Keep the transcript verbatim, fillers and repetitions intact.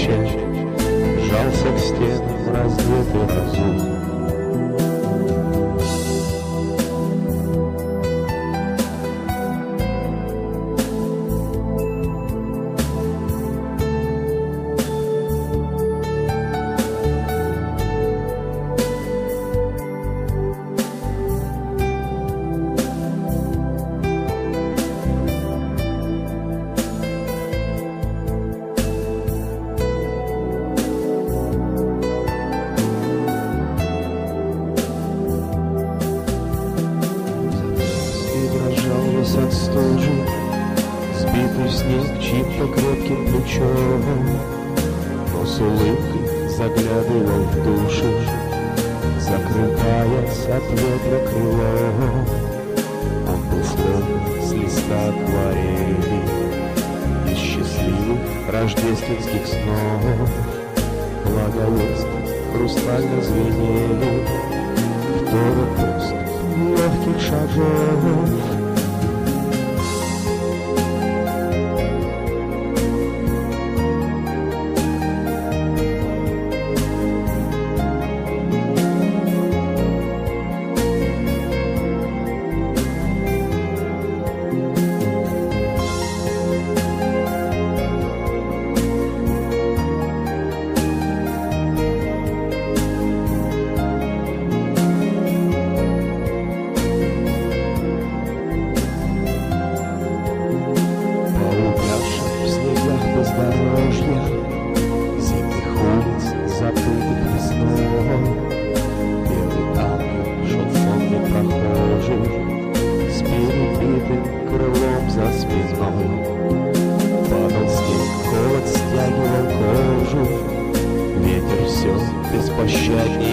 плача, жался к стенам раздетый разум. От стужи, сбитый в снег чьим-то крепким плечом, но с улыбкой заглядывал в души, закрываясь от ветра крылом. Он был словно с листа акварели из счастливых рождественских снов. Благовестно хрустально звенели в тонах просто легких шагов. Бездорожья, зимних улиц, забытых весной, белый ангел шел в фоне прохожих с перебитым крылом за спиной. Падал снег, холод стягивал кожу, ветер все беспощаднее